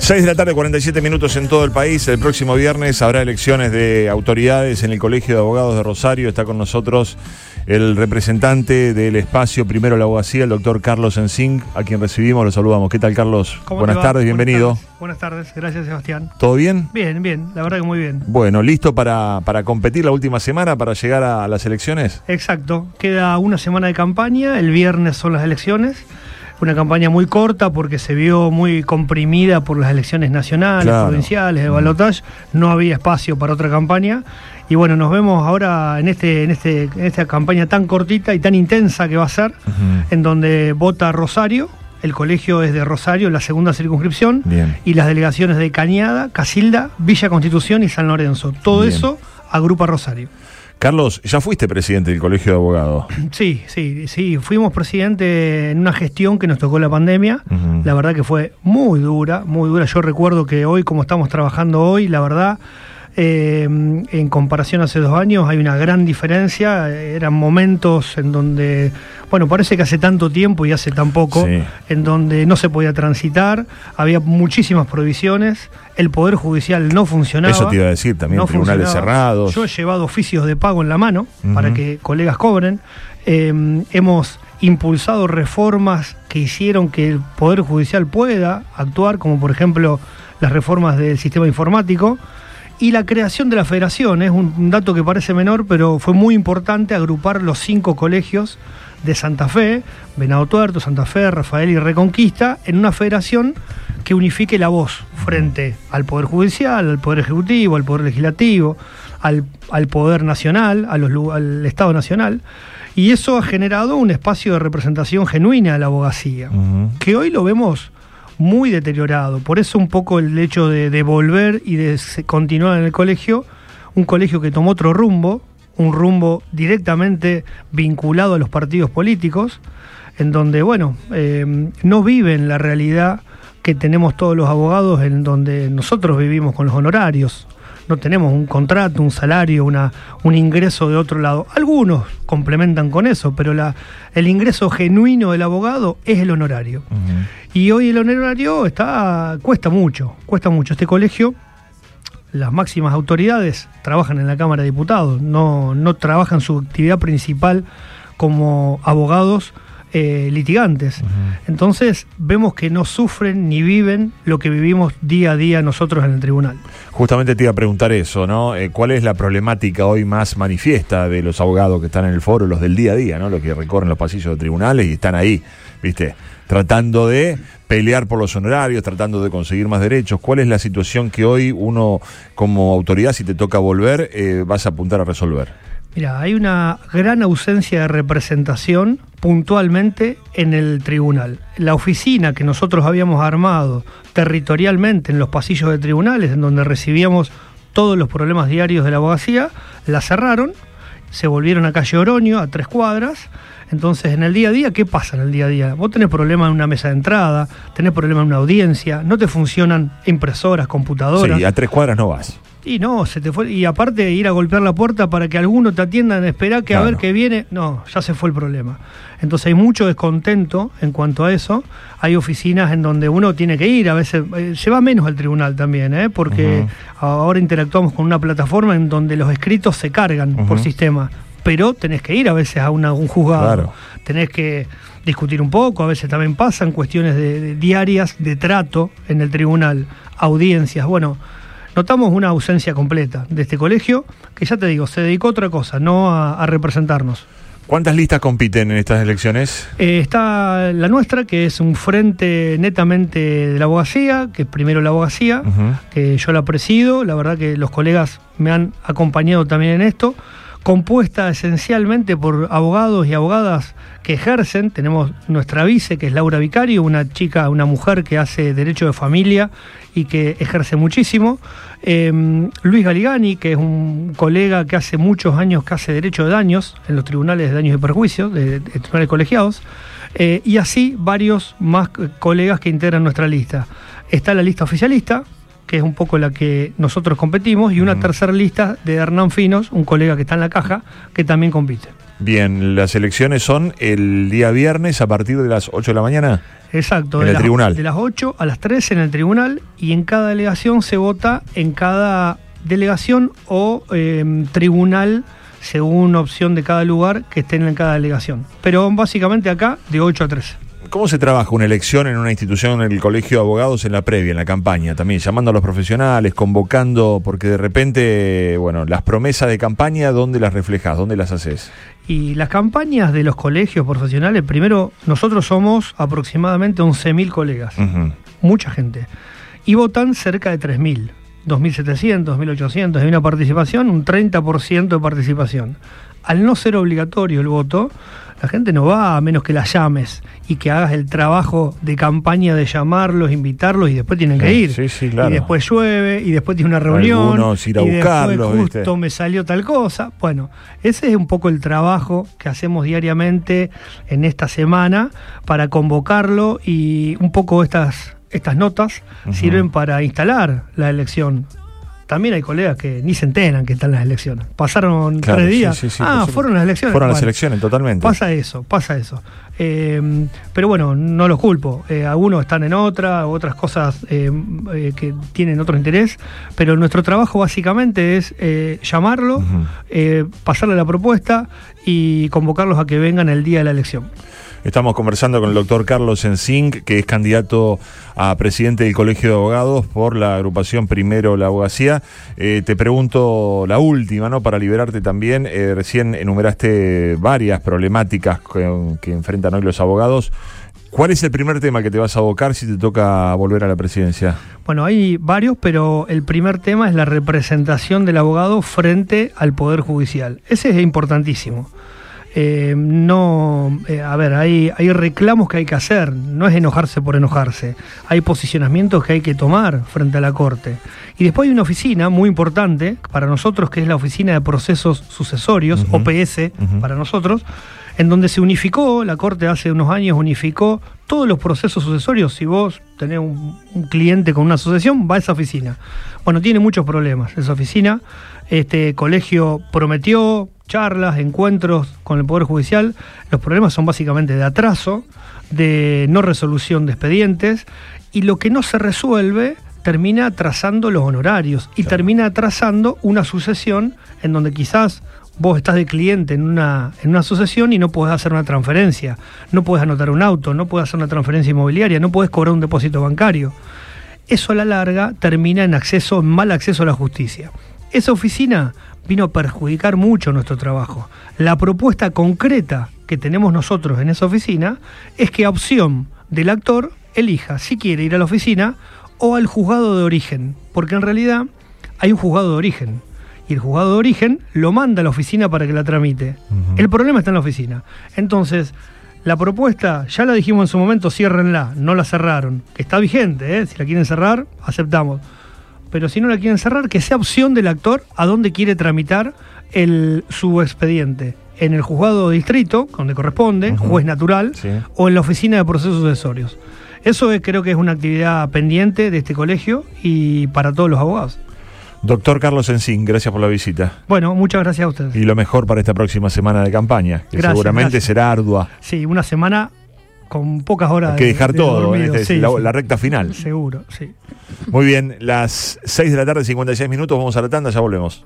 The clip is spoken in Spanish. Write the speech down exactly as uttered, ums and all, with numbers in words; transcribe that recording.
seis de la tarde, cuarenta y siete minutos en todo el país. El próximo viernes habrá elecciones de autoridades en el Colegio de Abogados de Rosario. Está con nosotros el representante del espacio Primero la Abogacía, el doctor Carlos Ensing, a quien recibimos, lo saludamos. ¿Qué tal, Carlos? Buenas tardes, bienvenido. Buenas tardes. Buenas tardes, gracias, Sebastián. ¿Todo bien? Bien, bien, la verdad que muy bien. Bueno, ¿listo para, para competir la última semana, para llegar a las elecciones? Exacto, queda una semana de campaña, el viernes son las elecciones. Una campaña muy corta porque se vio muy comprimida por las elecciones nacionales, claro, provinciales, de balotaje. No había espacio para otra campaña. Y bueno, nos vemos ahora en este, en este, en esta campaña tan cortita y tan intensa que va a ser, uh-huh. en donde vota Rosario. El colegio es de Rosario, la segunda circunscripción. Bien. Y las delegaciones de Cañada, Casilda, Villa Constitución y San Lorenzo. Todo Bien. Eso agrupa Rosario. Carlos, ya fuiste presidente del Colegio de Abogados. Sí, sí, sí. Fuimos presidente en una gestión que nos tocó la pandemia. Uh-huh. La verdad que fue muy dura, muy dura. Yo recuerdo que hoy, como estamos trabajando hoy, la verdad, eh, en comparación a hace dos años, hay una gran diferencia. Eran momentos en donde, bueno, parece que hace tanto tiempo y hace tan poco, sí. en donde no se podía transitar, había muchísimas prohibiciones. El Poder Judicial no funcionaba. Eso te iba a decir, también no tribunales cerrados. Yo he llevado oficios de pago en la mano uh-huh. para que colegas cobren. Eh, hemos impulsado reformas que hicieron que el Poder Judicial pueda actuar, como por ejemplo las reformas del sistema informático. Y la creación de la federación, es un, un dato que parece menor, pero fue muy importante agrupar los cinco colegios de Santa Fe, Venado Tuerto, Santa Fe, Rafael y Reconquista, en una federación que unifique la voz frente al Poder Judicial, al Poder Ejecutivo, al Poder Legislativo, al, al Poder Nacional, a los, al Estado Nacional. Y eso ha generado un espacio de representación genuina de la abogacía, uh-huh. que hoy lo vemos muy deteriorado. Por eso un poco el hecho de, de volver y de continuar en el colegio, un colegio que tomó otro rumbo, un rumbo directamente vinculado a los partidos políticos, en donde, bueno, eh, no viven la realidad que tenemos todos los abogados, en donde nosotros vivimos con los honorarios. No tenemos un contrato, un salario, una, un ingreso de otro lado. Algunos complementan con eso, pero la, el ingreso genuino del abogado es el honorario. Uh-huh. Y hoy el honorario está cuesta mucho, cuesta mucho. Este colegio, las máximas autoridades trabajan en la Cámara de Diputados, no, no trabajan su actividad principal como abogados eh, litigantes. Uh-huh. Entonces vemos que no sufren ni viven lo que vivimos día a día nosotros en el tribunal. Justamente te iba a preguntar eso, ¿no? Eh, ¿Cuál es la problemática hoy más manifiesta de los abogados que están en el foro, los del día a día, ¿no? Los que recorren los pasillos de tribunales y están ahí, ¿viste? Tratando de pelear por los honorarios, tratando de conseguir más derechos. ¿Cuál es la situación que hoy uno, como autoridad, si te toca volver, eh, vas a apuntar a resolver? Mira, hay una gran ausencia de representación puntualmente en el tribunal. La oficina que nosotros habíamos armado territorialmente en los pasillos de tribunales, en donde recibíamos todos los problemas diarios de la abogacía, la cerraron, se volvieron a calle Oroño, a tres cuadras. Entonces, en el día a día, ¿qué pasa en el día a día? Vos tenés problemas en una mesa de entrada, tenés problemas en una audiencia, no te funcionan impresoras, computadoras. Sí, a tres cuadras no vas. Y no, se te fue. Y aparte de ir a golpear la puerta para que alguno te atiendan, esperar que claro. a ver qué viene, no, ya se fue el problema. Entonces hay mucho descontento en cuanto a eso. Hay oficinas en donde uno tiene que ir, a veces eh, se va menos al tribunal también, ¿eh? porque uh-huh. ahora interactuamos con una plataforma en donde los escritos se cargan uh-huh. por sistema, pero tenés que ir a veces a una, un juzgado, claro. tenés que discutir un poco, a veces también pasan cuestiones de, de diarias de trato en el tribunal, audiencias, bueno. Notamos una ausencia completa de este colegio, que ya te digo, se dedicó a otra cosa, no a, a representarnos. ¿Cuántas listas compiten en estas elecciones? Eh, está la nuestra, que es un frente netamente de la abogacía, que es primero la abogacía, uh-huh. que yo la presido, la verdad que los colegas me han acompañado también en esto, compuesta esencialmente por abogados y abogadas que ejercen. Tenemos nuestra vice, que es Laura Vicario, una chica, una mujer que hace derecho de familia y que ejerce muchísimo. Eh, Luis Galigani, que es un colega que hace muchos años que hace derecho de daños en los tribunales de daños y perjuicios, de, de tribunales colegiados. Eh, y así varios más colegas que integran nuestra lista. Está la lista oficialista, que es un poco la que nosotros competimos, y una uh-huh. tercera lista de Hernán Finos, un colega que está en la caja, que también compite. Bien, las elecciones son el día viernes a partir de las ocho de la mañana. Exacto, en de el las, tribunal. De las ocho a las tres en el tribunal, y en cada delegación se vota en cada delegación o eh, tribunal, según opción de cada lugar que esté en cada delegación. Pero básicamente acá de ocho a tres. ¿Cómo se trabaja una elección en una institución, en el Colegio de Abogados, en la previa, en la campaña? También llamando a los profesionales, convocando, porque de repente, bueno, las promesas de campaña, ¿dónde las reflejas? ¿Dónde las haces? Y las campañas de los colegios profesionales, primero, nosotros somos aproximadamente once mil colegas, uh-huh. mucha gente, y votan cerca de tres mil, dos mil setecientos, dos mil ochocientos, hay una participación, un treinta por ciento de participación. Al no ser obligatorio el voto, la gente no va a menos que las llames y que hagas el trabajo de campaña de llamarlos, invitarlos, y después tienen que ir. Sí, sí, claro. Y después llueve, y después tiene una reunión. Algunos ir a y buscarlos, después justo ¿viste? me salió tal cosa. Bueno, ese es un poco el trabajo que hacemos diariamente en esta semana para convocarlo, y un poco estas, estas notas uh-huh. sirven para instalar la elección. También hay colegas que ni se enteran que están las elecciones. Pasaron claro, tres días. Sí, sí, sí, ah, fueron las elecciones. Fueron bueno, las elecciones, totalmente. Pasa eso, pasa eso. Eh, pero bueno, no los culpo. Eh, algunos están en otra, otras cosas eh, eh, que tienen otro interés. Pero nuestro trabajo básicamente es eh, llamarlo, uh-huh. eh, pasarle la propuesta y convocarlos a que vengan el día de la elección. Estamos conversando con el doctor Carlos Ensing, que es candidato a presidente del Colegio de Abogados por la agrupación Primero la Abogacía. Eh, te pregunto la última, ¿no? Para liberarte también. Eh, recién enumeraste varias problemáticas que, que enfrentan hoy los abogados. ¿Cuál es el primer tema que te vas a abocar si te toca volver a la presidencia? Bueno, hay varios, pero el primer tema es la representación del abogado frente al Poder Judicial. Ese es importantísimo. Eh, no, eh, a ver, hay, hay reclamos que hay que hacer, no es enojarse por enojarse, hay posicionamientos que hay que tomar frente a la Corte. Y después hay una oficina muy importante para nosotros, que es la Oficina de Procesos Sucesorios, uh-huh. O P S uh-huh. para nosotros, en donde se unificó, la Corte hace unos años unificó todos los procesos sucesorios. Si vos tenés un, un cliente con una sucesión, va a esa oficina. Bueno, tiene muchos problemas esa oficina. Este colegio prometió charlas, encuentros con el Poder Judicial. Los problemas son básicamente de atraso, de no resolución de expedientes, y lo que no se resuelve termina atrasando los honorarios y claro. termina atrasando una sucesión en donde quizás vos estás de cliente en una, en una sucesión y no podés hacer una transferencia, no podés anotar un auto, no podés hacer una transferencia inmobiliaria, no podés cobrar un depósito bancario. Eso a la larga termina en acceso, en mal acceso a la justicia. Esa oficina vino a perjudicar mucho nuestro trabajo. La propuesta concreta que tenemos nosotros en esa oficina es que a opción del actor elija si quiere ir a la oficina o al juzgado de origen, porque en realidad hay un juzgado de origen y el juzgado de origen lo manda a la oficina para que la tramite. Uh-huh. El problema está en la oficina. Entonces, la propuesta, ya la dijimos en su momento, ciérrenla, no la cerraron, que está vigente, ¿eh? Si la quieren cerrar, aceptamos. Pero si no la quieren cerrar, que sea opción del actor a dónde quiere tramitar el, su expediente. En el juzgado de distrito, donde corresponde, uh-huh. juez natural, sí. o en la oficina de procesos sucesorios. Eso es, creo que es una actividad pendiente de este colegio y para todos los abogados. Doctor Carlos Ensing, gracias por la visita. Bueno, muchas gracias a ustedes. Y lo mejor para esta próxima semana de campaña, que gracias, seguramente gracias. será ardua. Sí, una semana con pocas horas. Hay que dejar de, todo, de dormido, este, sí, la, sí. la recta final. Seguro, sí. Muy bien, las seis de la tarde, cincuenta y seis minutos, vamos a la tanda, ya volvemos.